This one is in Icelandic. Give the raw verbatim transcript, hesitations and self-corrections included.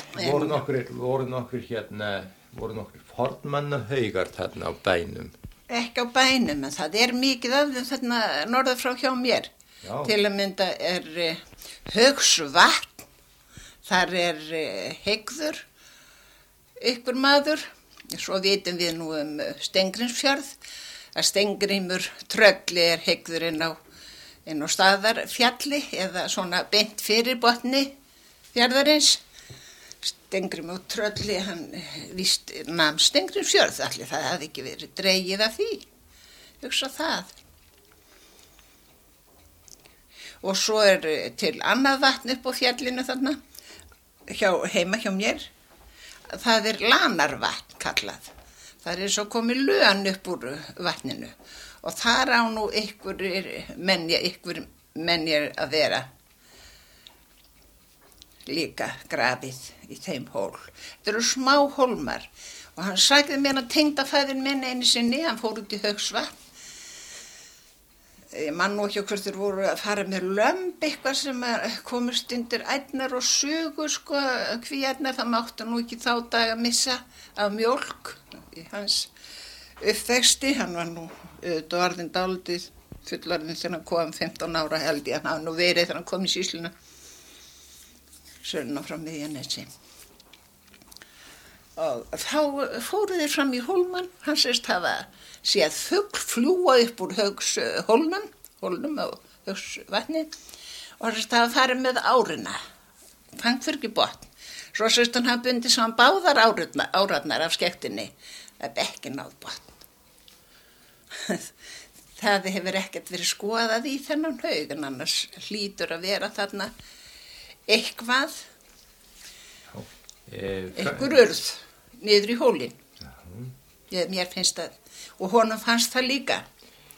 voru nokkur, voru nokkur hérna, voru nokkur fornmannahaugar þarna á bænum? Ekki á bænum, en það er mikið af þeim þarna norður frá hjá mér. Já. Til að mynda er uh, Haugsvatn, þar er uh, Hegður, ykkur maður, svo vitum við nú um uh, Steingrímsfjörð, að Steingrímur Trölli er Hegður inn á, inn á Staðarfjalli eða svona beint fyrir botni fjarðarins. Steingrímur Trölli, hann víst nam Steingrímsfjörð, allir það hafði ekki verið dregið af því, hugsa það. Og svo er til annað vatn upp á fjallinu þarna, hjá, heima hjá mér, það er Lanarvatn kallað. Það er svo komið lön upp úr vatninu og þar á nú ykkur menja, ykkur menjar að vera líka grafið í þeim hól. Þetta eru smá hólmar og hann sagði mér að tengdafæðir minn einu sinni, hann fór út í Haugsvatn. Ég man nú ekki hvort þeir voru að fara með lömb eitthvað sem komist undir ærnar og sugu, sko, kvíarnar, það mátti nú ekki þá dag að missa af mjólk í hans uppvexti. Hann var nú auðvitað orðinn dálítið fullorðinn þegar hann kom fimmtán ára held ég, hann hafði nú verið þegar hann kom í sýsluna, söluna frá Miðjanesi. Og þá fóru þeir fram í hólmann, hann sést hafa séð fugl fljúa upp úr Haugshólnum, hólnum á Haugsvatni og hann sést hafa farið með árina, fangt fyrir ekki botn. Svo sést hann hafa bundið saman báðar árarnar, árarnar af skektinni, það er ekki náð botn. Það hefur ekkert verið skoðað í þennan haug, en annars hlýtur að vera þarna eitthvað, einhver urð niður í hólinn. Ég, mér finnst það, og honum fannst það líka.